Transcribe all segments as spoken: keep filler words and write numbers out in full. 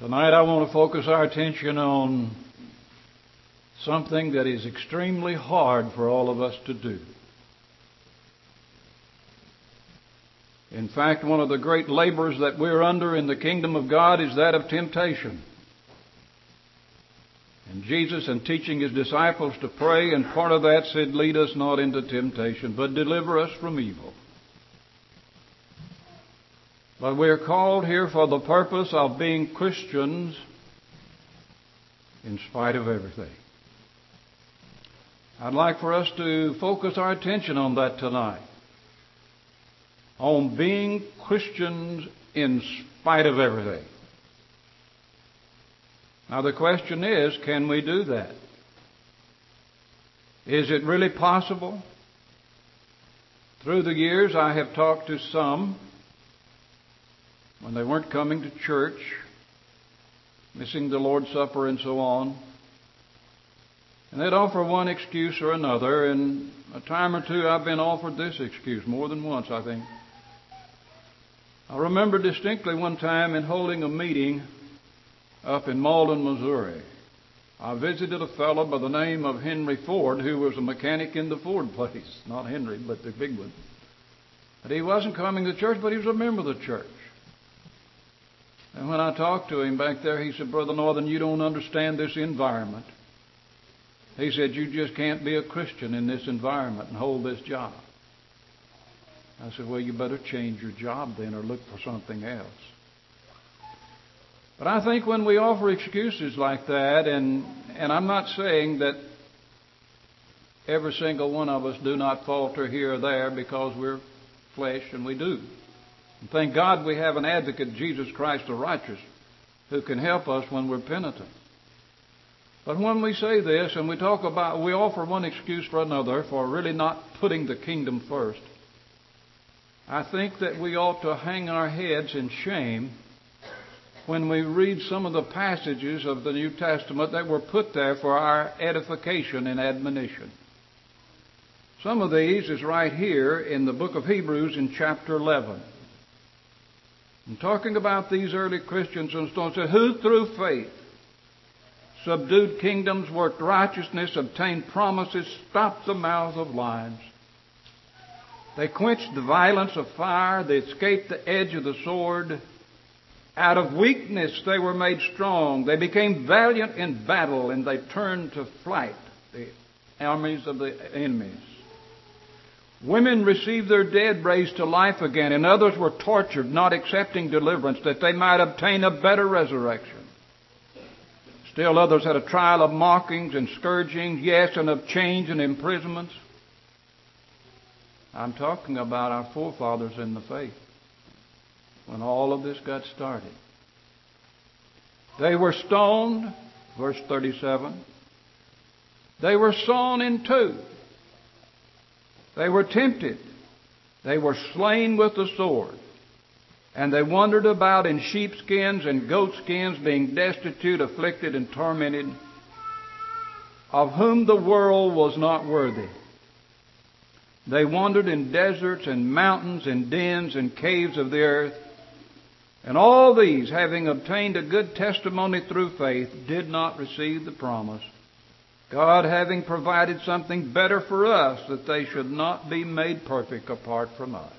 Tonight I want to focus our attention on something that is extremely hard for all of us to do. In fact, one of the great labors that we're under in the kingdom of God is that of temptation. And Jesus, in teaching His disciples to pray, and part of that said, "Lead us not into temptation, but deliver us from evil." But we're called here for the purpose of being Christians in spite of everything. I'd like for us to focus our attention on that tonight. On being Christians in spite of everything. Now the question is, can we do that? Is it really possible? Through the years I have talked to some when they weren't coming to church, missing the Lord's Supper and so on. And they'd offer one excuse or another, and a time or two I've been offered this excuse, more than once I think. I remember distinctly one time in holding a meeting up in Malden, Missouri. I visited a fellow by the name of Henry Ford, who was a mechanic in the Ford place. Not Henry, but the big one. But he wasn't coming to church, but he was a member of the church. And when I talked to him back there, he said, "Brother Northern, you don't understand this environment." He said, "You just can't be a Christian in this environment and hold this job." I said, "Well, you better change your job then or look for something else." But I think when we offer excuses like that, and, and I'm not saying that every single one of us do not falter here or there because we're flesh, and we do. And thank God we have an advocate, Jesus Christ the righteous, who can help us when we're penitent. But when we say this and we talk about, we offer one excuse for another for really not putting the kingdom first, I think that we ought to hang our heads in shame when we read some of the passages of the New Testament that were put there for our edification and admonition. Some of these is right here in the book of Hebrews in chapter eleven. And talking about these early Christians and so on, said, "Who through faith subdued kingdoms, worked righteousness, obtained promises, stopped the mouths of lions. They quenched the violence of fire. They escaped the edge of the sword. Out of weakness they were made strong. They became valiant in battle, and they turned to flight the armies of the enemies. Women received their dead raised to life again, and others were tortured, not accepting deliverance, that they might obtain a better resurrection. Still others had a trial of mockings and scourgings, yes, and of chains and imprisonments." I'm talking about our forefathers in the faith, when all of this got started. "They were stoned," verse thirty-seven. "They were sawn in two. They were tempted. They were slain with the sword. And they wandered about in sheepskins and goatskins, being destitute, afflicted, and tormented, of whom the world was not worthy. They wandered in deserts and mountains and dens and caves of the earth. And all these, having obtained a good testimony through faith, did not receive the promise, God having provided something better for us, that they should not be made perfect apart from us."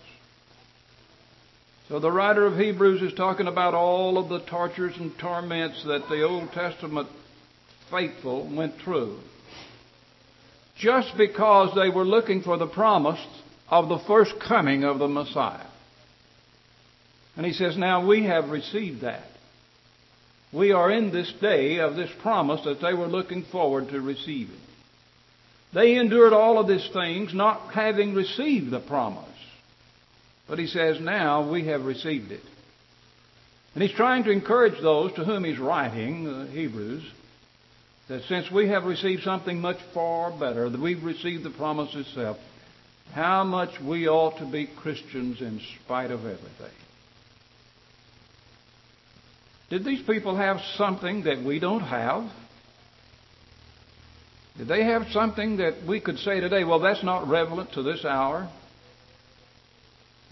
So the writer of Hebrews is talking about all of the tortures and torments that the Old Testament faithful went through, just because they were looking for the promise of the first coming of the Messiah. And he says, now we have received that. We are in this day of this promise that they were looking forward to receiving. They endured all of these things not having received the promise. But he says, now we have received it. And he's trying to encourage those to whom he's writing, the Hebrews, that since we have received something much far better, that we've received the promise itself, how much we ought to be Christians in spite of everything. Did these people have something that we don't have? Did they have something that we could say today, well, that's not relevant to this hour?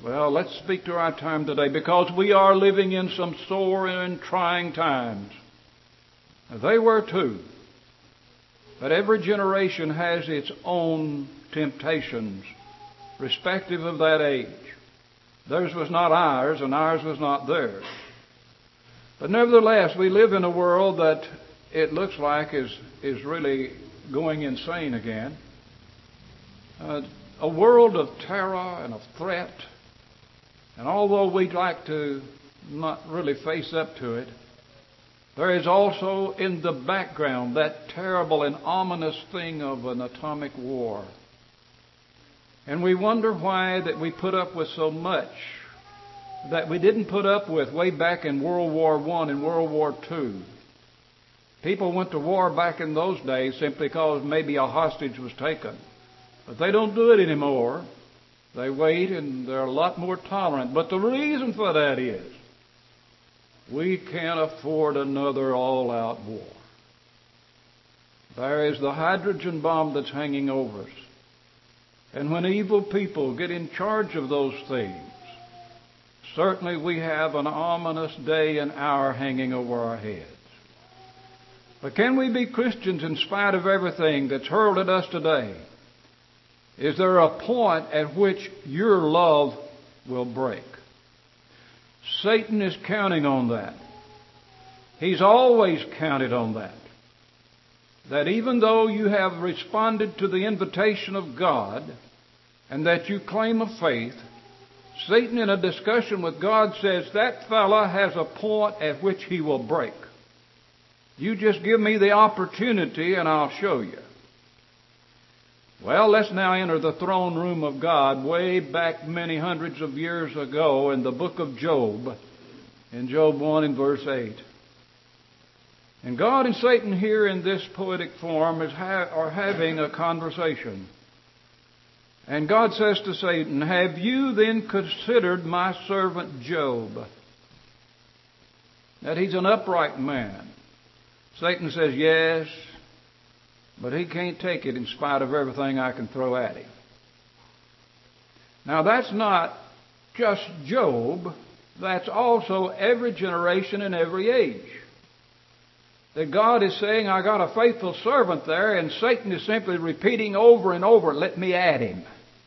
Well, let's speak to our time today, because we are living in some sore and trying times. They were too. But every generation has its own temptations, respective of that age. Theirs was not ours, and ours was not theirs. But nevertheless, we live in a world that it looks like is, is really going insane again. Uh, a world of terror and of threat. And although we'd like to not really face up to it, there is also in the background that terrible and ominous thing of an atomic war. And we wonder why that we put up with so much that we didn't put up with way back in World War One and World War Two. People went to war back in those days simply because maybe a hostage was taken. But they don't do it anymore. They wait, and they're a lot more tolerant. But the reason for that is we can't afford another all-out war. There is the hydrogen bomb that's hanging over us. And when evil people get in charge of those things, certainly we have an ominous day and hour hanging over our heads. But can we be Christians in spite of everything that's hurled at us today? Is there a point at which your love will break? Satan is counting on that. He's always counted on that. That even though you have responded to the invitation of God and that you claim a faith, Satan in a discussion with God says that fella has a point at which he will break. You just give me the opportunity and I'll show you. Well, let's now enter the throne room of God way back many hundreds of years ago in the book of Job, in Job one and verse eight. And God and Satan here in this poetic form is ha- are having a conversation. And God says to Satan, "Have you then considered my servant Job?" That he's an upright man. Satan says, "Yes, but he can't take it in spite of everything I can throw at him." Now that's not just Job. That's also every generation and every age. That God is saying, "I got a faithful servant there," and Satan is simply repeating over and over, "Let me at him."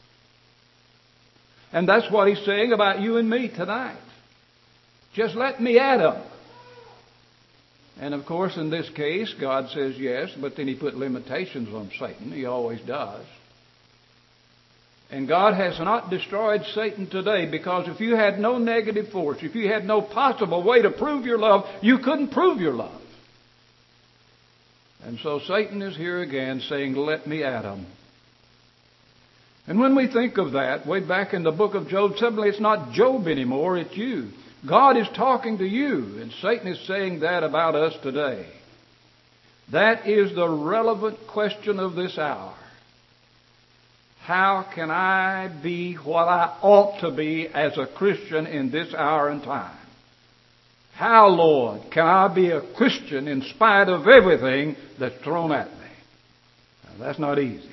And that's what he's saying about you and me tonight. Just let me at him. And of course, in this case, God says yes, but then he put limitations on Satan. He always does. And God has not destroyed Satan today, because if you had no negative force, if you had no possible way to prove your love, you couldn't prove your love. And so Satan is here again saying, "Let me at him." And when we think of that, way back in the book of Job, suddenly it's not Job anymore, it's you. God is talking to you, and Satan is saying that about us today. That is the relevant question of this hour. How can I be what I ought to be as a Christian in this hour and time? How, Lord, can I be a Christian in spite of everything that's thrown at me? Now, that's not easy.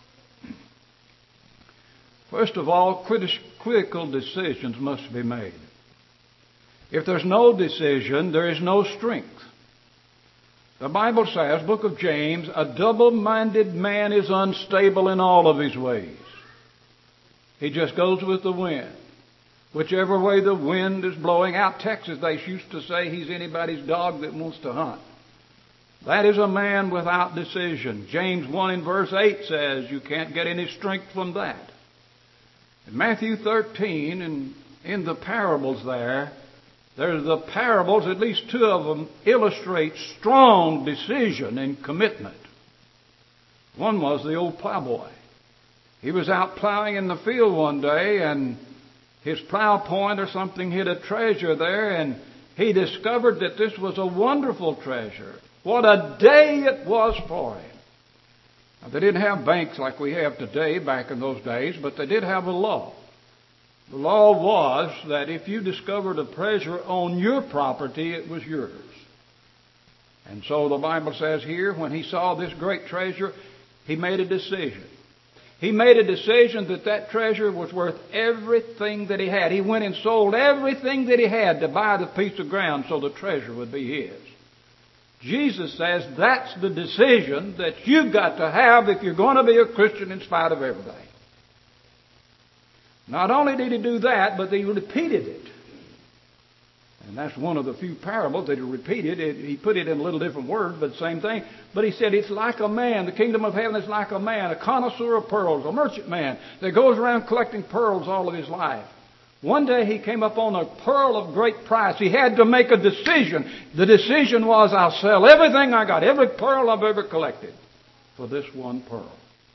First of all, critical decisions must be made. If there's no decision, there is no strength. The Bible says, book of James, "A double-minded man is unstable in all of his ways." He just goes with the wind. Whichever way the wind is blowing. Out Texas, they used to say he's anybody's dog that wants to hunt. That is a man without decision. James one and verse eight says you can't get any strength from that. In Matthew thirteen, and in the parables there, there's the parables, at least two of them, illustrate strong decision and commitment. One was the old plowboy. He was out plowing in the field one day, and his plow point or something hit a treasure there, and he discovered that this was a wonderful treasure. What a day it was for him. Now, they didn't have banks like we have today back in those days, but they did have a law. The law was that if you discovered a treasure on your property, it was yours. And so the Bible says here, when he saw this great treasure, he made a decision. He made a decision that that treasure was worth everything that he had. He went and sold everything that he had to buy the piece of ground so the treasure would be his. Jesus says that's the decision that you've got to have if you're going to be a Christian in spite of everything. Not only did he do that, but he repeated it. And that's one of the few parables that he repeated. It, he put it in a little different words, but the same thing. But he said it's like a man. The kingdom of heaven is like a man, a connoisseur of pearls, a merchant man that goes around collecting pearls all of his life. One day he came upon a pearl of great price. He had to make a decision. The decision was, I'll sell everything I got, every pearl I've ever collected, for this one pearl.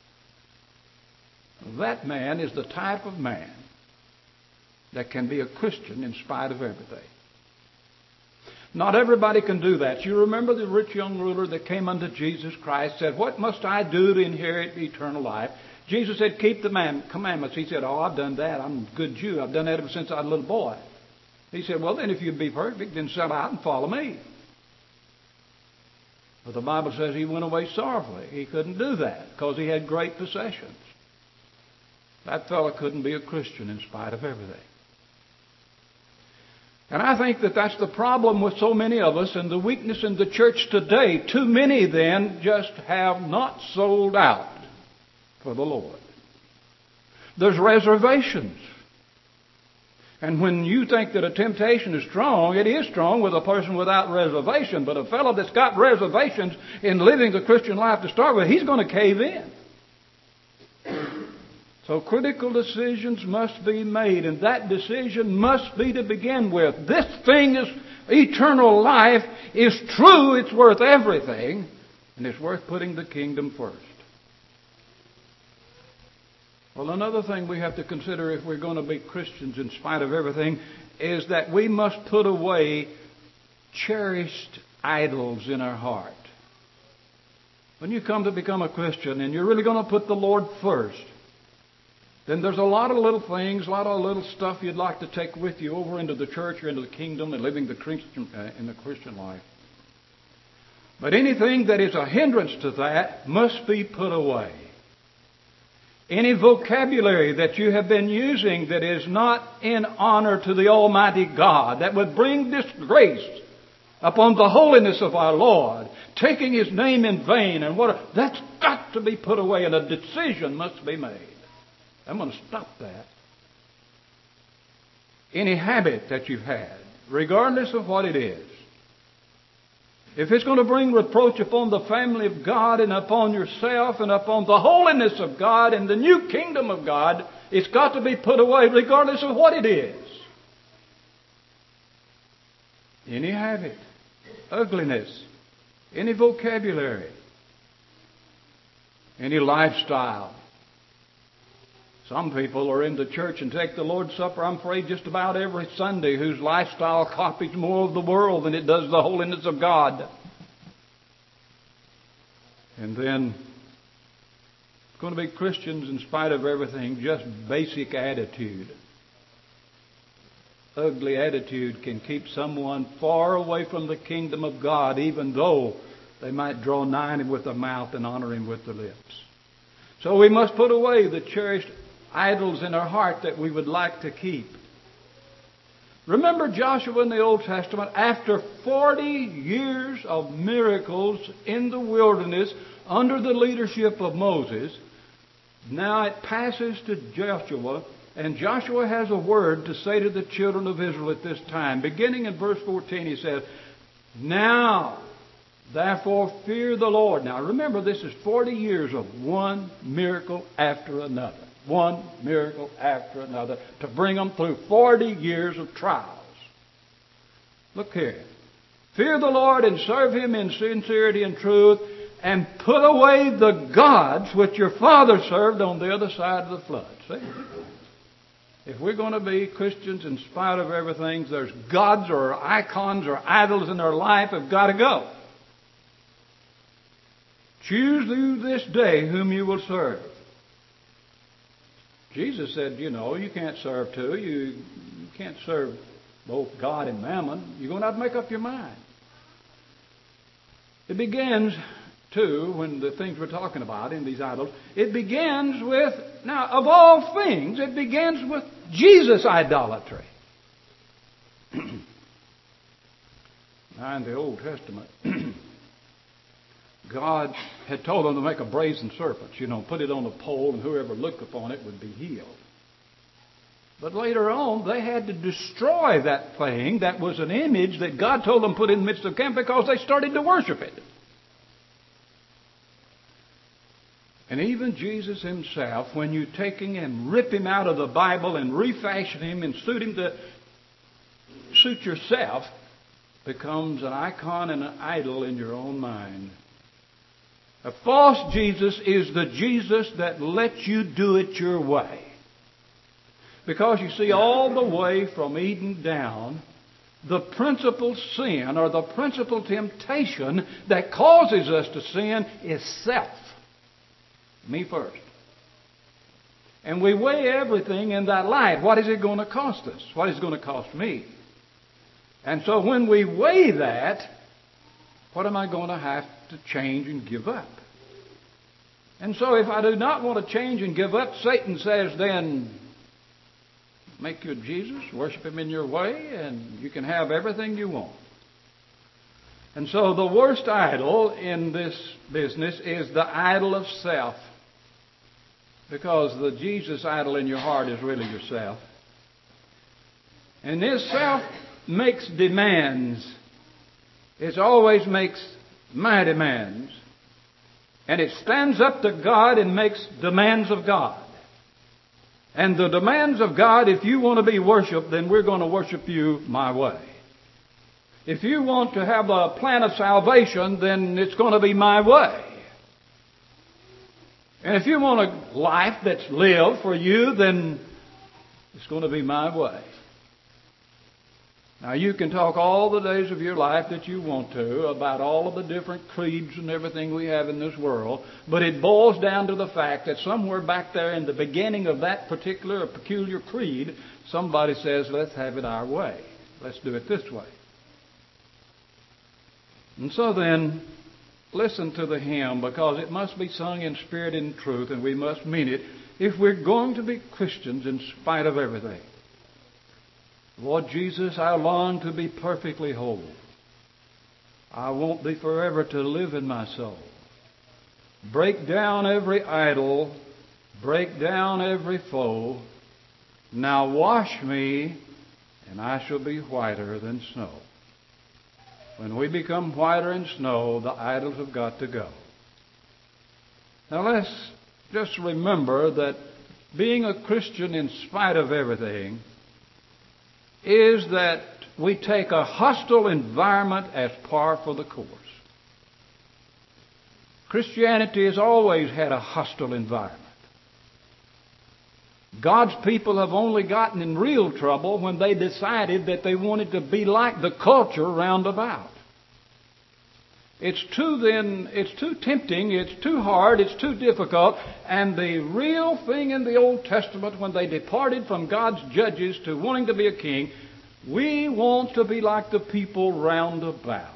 That man is the type of man that can be a Christian in spite of everything. Not everybody can do that. You remember the rich young ruler that came unto Jesus Christ, said, what must I do to inherit eternal life? Jesus said, keep the man- commandments. He said, oh, I've done that. I'm a good Jew. I've done that ever since I was a little boy. He said, well, then if you'd be perfect, then sell out and follow me. But the Bible says he went away sorrowfully. He couldn't do that because he had great possessions. That fellow couldn't be a Christian in spite of everything. And I think that that's the problem with so many of us and the weakness in the church today. Too many then just have not sold out for the Lord. There's reservations. And when you think that a temptation is strong, it is strong with a person without reservation. But a fellow that's got reservations in living the Christian life to start with, he's going to cave in. So critical decisions must be made, and that decision must be to begin with. This thing is eternal life is true, it's worth everything, and it's worth putting the kingdom first. Well, another thing we have to consider if we're going to be Christians in spite of everything is that we must put away cherished idols in our heart. When you come to become a Christian and you're really going to put the Lord first, then there's a lot of little things, a lot of little stuff you'd like to take with you over into the church or into the kingdom and living the Christian, uh, in the Christian life. But anything that is a hindrance to that must be put away. Any vocabulary that you have been using that is not in honor to the Almighty God, that would bring disgrace upon the holiness of our Lord, taking His name in vain, and what that's got to be put away, and a decision must be made. I'm going to stop that. Any habit that you've had, regardless of what it is, if it's going to bring reproach upon the family of God and upon yourself and upon the holiness of God and the new kingdom of God, it's got to be put away regardless of what it is. Any habit, ugliness, any vocabulary, any lifestyle. Some people are in the church and take the Lord's Supper, I'm afraid, just about every Sunday, whose lifestyle copies more of the world than it does the holiness of God. And then, it's going to be Christians in spite of everything, just basic attitude. Ugly attitude can keep someone far away from the kingdom of God, even though they might draw nigh Him with the mouth and honor Him with the lips. So we must put away the cherished idols in our heart that we would like to keep. Remember Joshua in the Old Testament, after forty years of miracles in the wilderness under the leadership of Moses, now it passes to Joshua, and Joshua has a word to say to the children of Israel at this time. Beginning in verse fourteen, he says, now, therefore, fear the Lord. Now, remember, this is forty years of one miracle after another. One miracle after another to bring them through forty years of trials. Look here. Fear the Lord and serve Him in sincerity and truth, and put away the gods which your father served on the other side of the flood. See? If we're going to be Christians in spite of everything, there's gods or icons or idols in our life have got to go. Choose you this day whom you will serve. Jesus said, you know, you can't serve two. You, you can't serve both God and mammon. You're going to have to make up your mind. It begins two, when the things we're talking about in these idols, it begins with, now, of all things, it begins with Jesus idolatry. Now, in the Old Testament, God had told them to make a brazen serpent, you know, put it on a pole, and whoever looked upon it would be healed. But later on, they had to destroy that thing that was an image that God told them to put in the midst of camp because they started to worship it. And even Jesus himself, when you take him and rip him out of the Bible and refashion him and suit him to suit yourself, becomes an icon and an idol in your own mind. A false Jesus is the Jesus that lets you do it your way. Because you see, all the way from Eden down, the principal sin or the principal temptation that causes us to sin is self. Me first. And we weigh everything in that light. What is it going to cost us? What is it going to cost me? And so when we weigh that, what am I going to have to change and give up? And so if I do not want to change and give up, Satan says, then make you Jesus, worship him in your way, and you can have everything you want. And so the worst idol in this business is the idol of self. Because the Jesus idol in your heart is really yourself. And this self makes demands. It always makes my demands. And it stands up to God and makes demands of God. And the demands of God, if you want to be worshipped, then we're going to worship you my way. If you want to have a plan of salvation, then it's going to be my way. And if you want a life that's lived for you, then it's going to be my way. Now, you can talk all the days of your life that you want to about all of the different creeds and everything we have in this world, but it boils down to the fact that somewhere back there in the beginning of that particular or peculiar creed, somebody says, let's have it our way. Let's do it this way. And so then, listen to the hymn, because it must be sung in spirit and truth, and we must mean it if we're going to be Christians in spite of everything. Lord Jesus, I long to be perfectly whole. I want Thee forever to live in my soul. Break down every idol, break down every foe. Now wash me, and I shall be whiter than snow. When we become whiter than snow, the idols have got to go. Now let's just remember that being a Christian in spite of everything is that we take a hostile environment as par for the course. Christianity has always had a hostile environment. God's people have only gotten in real trouble when they decided that they wanted to be like the culture round about. It's too then, it's too tempting, it's too hard, it's too difficult. And the real thing in the Old Testament, when they departed from God's judges to wanting to be a king, we want to be like the people round about.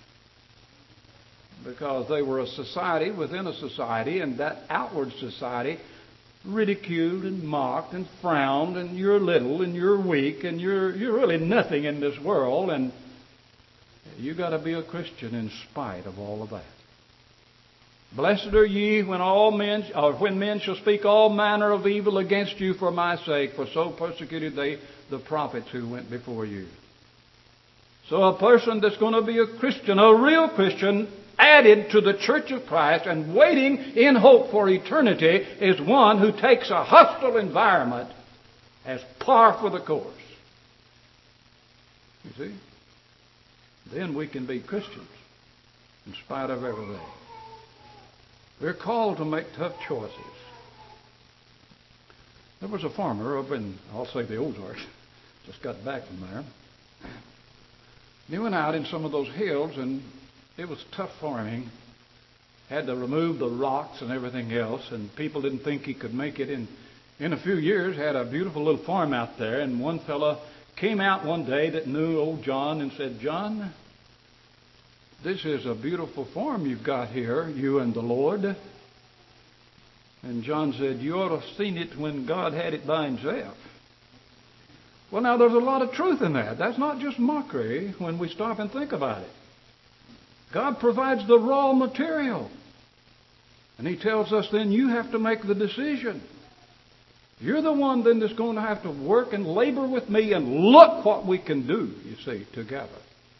Because they were a society within a society, and that outward society ridiculed and mocked and frowned, and you're little and you're weak and you're you're really nothing in this world, and you got to be a Christian in spite of all of that. Blessed are ye when all men, or when men shall speak all manner of evil against you for my sake, for so persecuted they the prophets who went before you. So a person that's going to be a Christian, a real Christian, added to the Church of Christ and waiting in hope for eternity, is one who takes a hostile environment as par for the course. You see? Then we can be Christians in spite of everything. We're called to make tough choices. There was a farmer up in, I'll say the Ozarks, just got back from there. He went out in some of those hills, and it was tough farming. Had to remove the rocks and everything else, and people didn't think he could make it. And in a few years, had a beautiful little farm out there, and one fella came out one day that knew old John and said, John, this is a beautiful form you've got here, you and the Lord. And John said, you ought to have seen it when God had it by himself. Well, now, there's a lot of truth in that. That's not just mockery when we stop and think about it. God provides the raw material. And he tells us then you have to make the decision. You're the one then that's going to have to work and labor with me, and look what we can do, you see, together.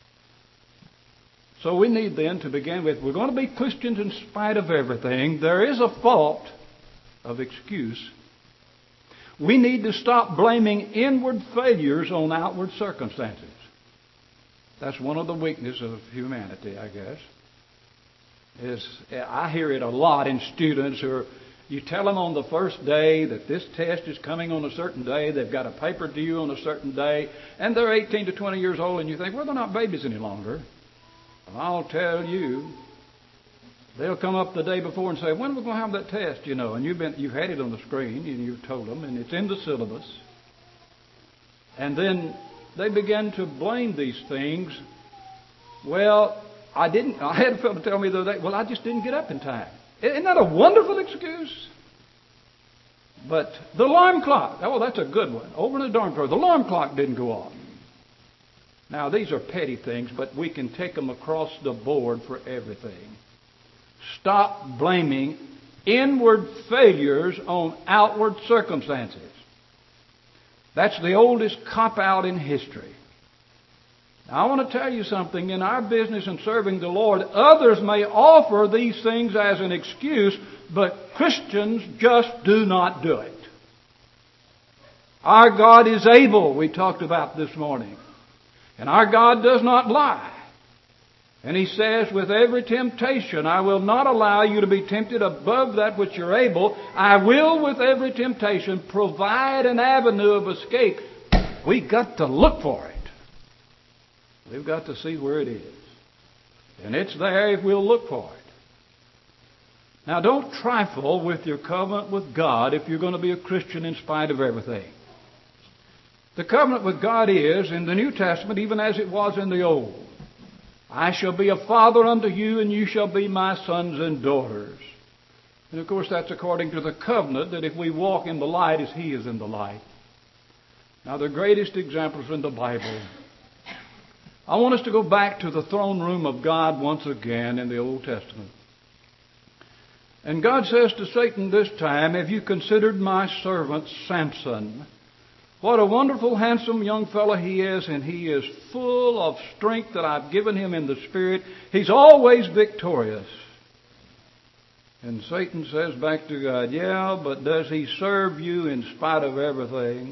So we need then to begin with, we're going to be Christians in spite of everything. There is a fault of excuse. We need to stop blaming inward failures on outward circumstances. That's one of the weaknesses of humanity, I guess. Is I hear it a lot in students who are, you tell them on the first day that this test is coming on a certain day, they've got a paper due on a certain day, and they're eighteen to twenty years old, and you think, well, they're not babies any longer. Well, I'll tell you, they'll come up the day before and say, when are we going to have that test, you know? And you've been, you've had it on the screen, and you've told them, and it's in the syllabus. And then they begin to blame these things. Well, I didn't, I had a fellow tell me the other day, well, I just didn't get up in time. Isn't that a wonderful excuse? But the alarm clock, oh, that's a good one. Over in the dorm room, the alarm clock didn't go off. Now, these are petty things, but we can take them across the board for everything. Stop blaming inward failures on outward circumstances. That's the oldest cop-out in history. Now, I want to tell you something. In our business in serving the Lord, others may offer these things as an excuse, but Christians just do not do it. Our God is able, we talked about this morning. And our God does not lie. And He says, with every temptation, I will not allow you to be tempted above that which you're able. I will, with every temptation, provide an avenue of escape. We've got to look for it. We've got to see where it is. And it's there if we'll look for it. Now, don't trifle with your covenant with God if you're going to be a Christian in spite of everything. The covenant with God is, in the New Testament, even as it was in the Old, I shall be a father unto you, and you shall be my sons and daughters. And of course, that's according to the covenant, that if we walk in the light as He is in the light. Now, the greatest examples in the Bible. I want us to go back to the throne room of God once again in the Old Testament. And God says to Satan this time, have you considered my servant Samson? What a wonderful, handsome young fellow he is, and he is full of strength that I've given him in the Spirit. He's always victorious. And Satan says back to God, yeah, but does he serve you in spite of everything?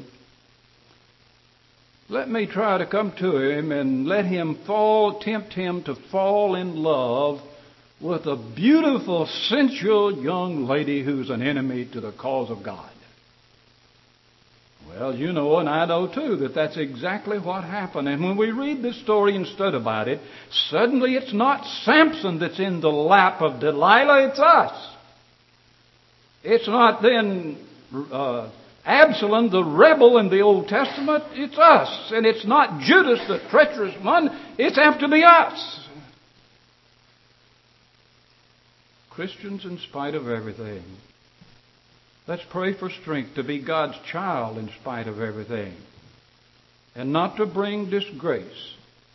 Let me try to come to him and let him fall, tempt him to fall in love with a beautiful, sensual young lady who's an enemy to the cause of God. Well, you know, and I know too, that that's exactly what happened. And when we read this story and study about it, suddenly it's not Samson that's in the lap of Delilah, it's us. It's not then uh, Absalom, the rebel in the Old Testament, it's us. And it's not Judas, the treacherous one, it's apt to be us. Christians in spite of everything. Let's pray for strength to be God's child in spite of everything. And not to bring disgrace.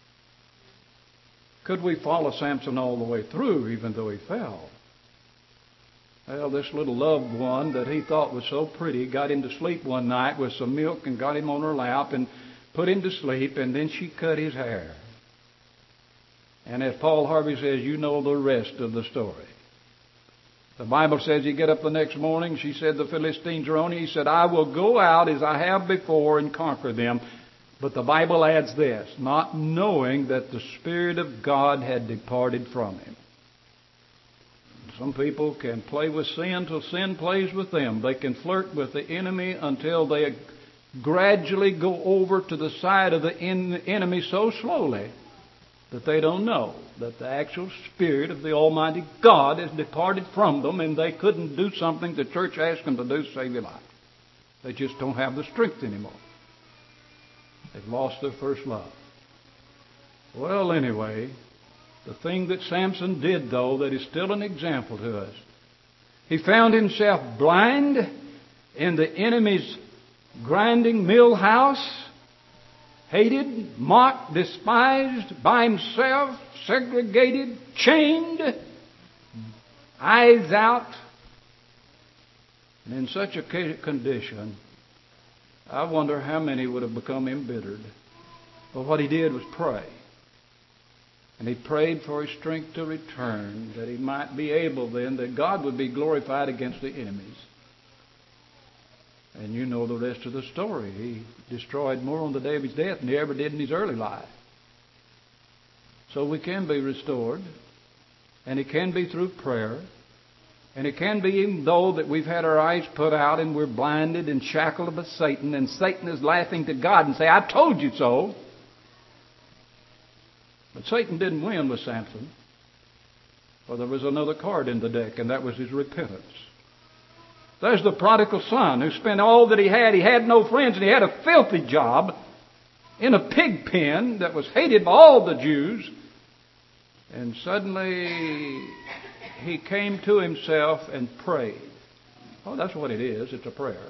Could we follow Samson all the way through, even though he fell? Well, this little loved one that he thought was so pretty got him to sleep one night with some milk and got him on her lap and put him to sleep, and then she cut his hair. And as Paul Harvey says, you know the rest of the story. The Bible says he get up the next morning. She said, the Philistines are on you. He said, I will go out as I have before and conquer them. But the Bible adds this, not knowing that the Spirit of God had departed from him. Some people can play with sin till sin plays with them. They can flirt with the enemy until they gradually go over to the side of the enemy so slowly that they don't know that the actual Spirit of the Almighty God has departed from them, and they couldn't do something the church asked them to do to save their life. They just don't have the strength anymore. They've lost their first love. Well, anyway, The thing that Samson did, though, that is still an example to us. He found himself blind in the enemy's grinding mill house, hated, mocked, despised, by himself, segregated, chained, eyes out. And in such a condition, I wonder how many would have become embittered. But what he did was pray. And he prayed for his strength to return, that he might be able then, that God would be glorified against the enemies. And you know the rest of the story. He destroyed more on the day of his death than he ever did in his early life. So we can be restored. And it can be through prayer. And it can be even though that we've had our eyes put out and we're blinded and shackled by Satan, and Satan is laughing to God and say, I told you so. But Satan didn't win with Samson. For there was another card in the deck, and that was his repentance. There's the prodigal son who spent all that he had. He had no friends, and he had a filthy job in a pig pen that was hated by all the Jews. And suddenly he came to himself and prayed. Oh, that's what it is. It's a prayer.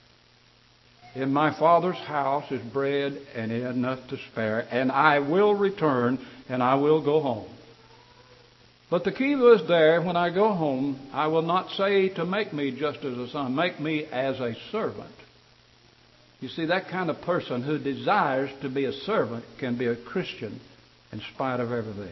In my Father's house is bread and enough to spare, and I will return and I will go home. But the key was there, when I go home, I will not say to make me just as a son, make me as a servant. You see, that kind of person who desires to be a servant can be a Christian in spite of everything.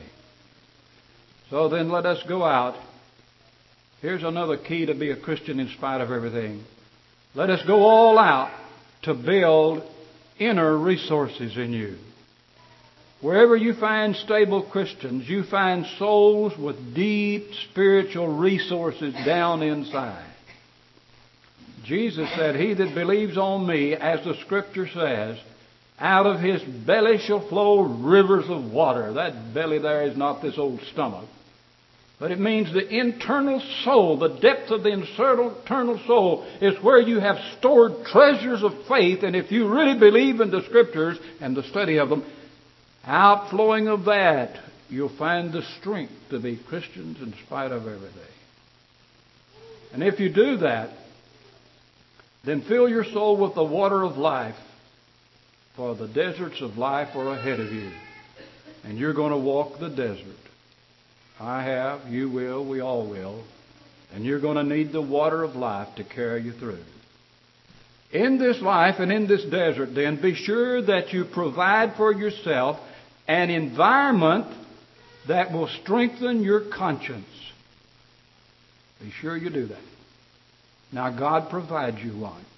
So then let us go out. Here's another key to be a Christian in spite of everything. Let us go all out to build inner resources in you. Wherever you find stable Christians, you find souls with deep spiritual resources down inside. Jesus said, he that believes on me, as the Scripture says, out of his belly shall flow rivers of water. That belly there is not this old stomach. But it means the internal soul, the depth of the internal soul is where you have stored treasures of faith. And if you really believe in the Scriptures and the study of them, outflowing of that, you'll find the strength to be Christians in spite of everything. And if you do that, then fill your soul with the water of life, for the deserts of life are ahead of you. And you're going to walk the desert. I have, you will, we all will. And you're going to need the water of life to carry you through. In this life and in this desert, then, be sure that you provide for yourself an environment that will strengthen your conscience. Be sure you do that. Now, God provides you one.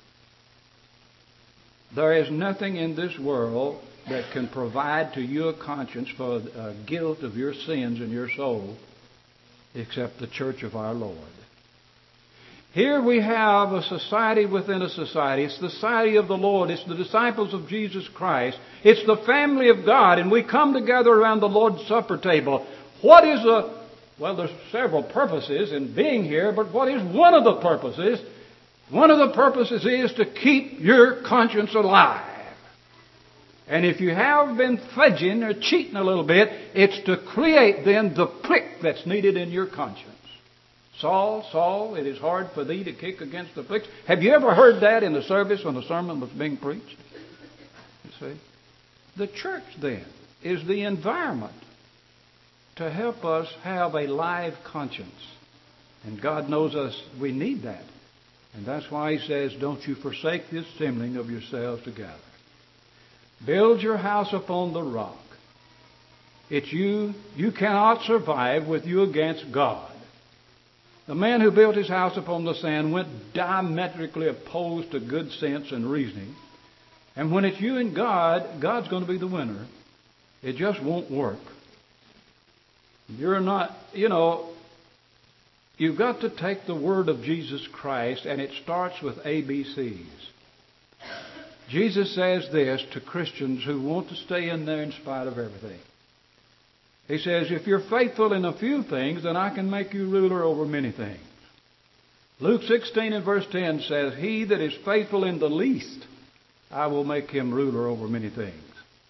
There is nothing in this world that can provide to you a conscience for uh, guilt of your sins in your soul except the church of our Lord. Here we have a society within a society. It's the society of the Lord. It's the disciples of Jesus Christ. It's the family of God. And we come together around the Lord's Supper table. What is a... Well, there's several purposes in being here, but what is one of the purposes? One of the purposes is to keep your conscience alive. And if you have been fudging or cheating a little bit, it's to create then the prick that's needed in your conscience. Saul, Saul, it is hard for thee to kick against the pricks. Have you ever heard that in the service when the sermon was being preached? You see? The church then is the environment to help us have a live conscience. And God knows us, we need that. And that's why He says, don't you forsake the assembling of yourselves together. Build your house upon the rock. It's you. You cannot survive with you against God. The man who built his house upon the sand went diametrically opposed to good sense and reasoning. And when it's you and God, God's going to be the winner. It just won't work. You're not, you know, you've got to take the word of Jesus Christ, and it starts with A B Cs. Jesus says this to Christians who want to stay in there in spite of everything. He says, if you're faithful in a few things, then I can make you ruler over many things. Luke sixteen and verse ten says, he that is faithful in the least, I will make him ruler over many things.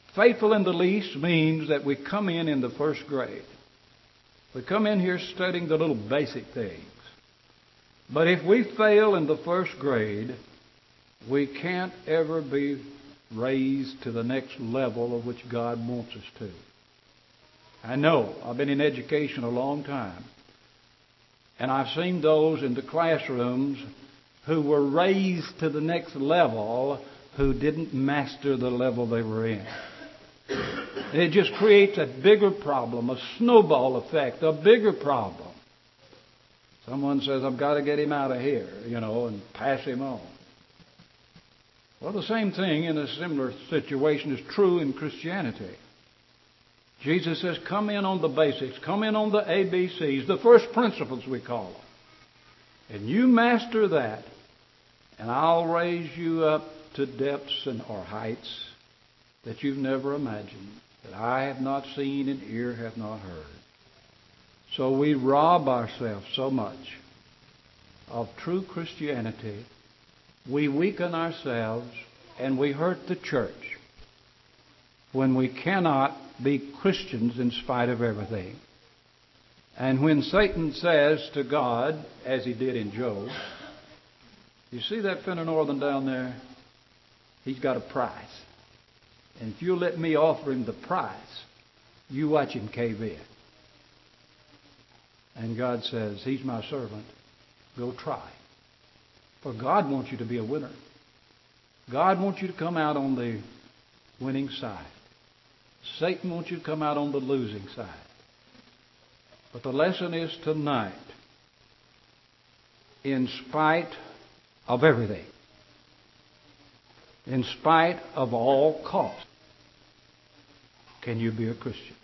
Faithful in the least means that we come in in the first grade. We come in here studying the little basic things. But if we fail in the first grade, we can't ever be raised to the next level of which God wants us to. I know. I've been in education a long time. And I've seen those in the classrooms who were raised to the next level who didn't master the level they were in. It just creates a bigger problem, a snowball effect, a bigger problem. Someone says, I've got to get him out of here, you know, and pass him on. Well, the same thing in a similar situation is true in Christianity. Jesus says, come in on the basics, come in on the A B Cs, the first principles we call them. And you master that, and I'll raise you up to depths and or heights that you've never imagined, that eye have not seen and ear have not heard. So we rob ourselves so much of true Christianity. We weaken ourselves and we hurt the church when we cannot be Christians in spite of everything. And when Satan says to God, as he did in Job, you see that Fenner Northern down there? He's got a price. And if you'll let me offer him the price, you watch him cave in. And God says, he's my servant. Go try. For God wants you to be a winner. God wants you to come out on the winning side. Satan wants you to come out on the losing side. But the lesson is tonight, in spite of everything, in spite of all costs, can you be a Christian?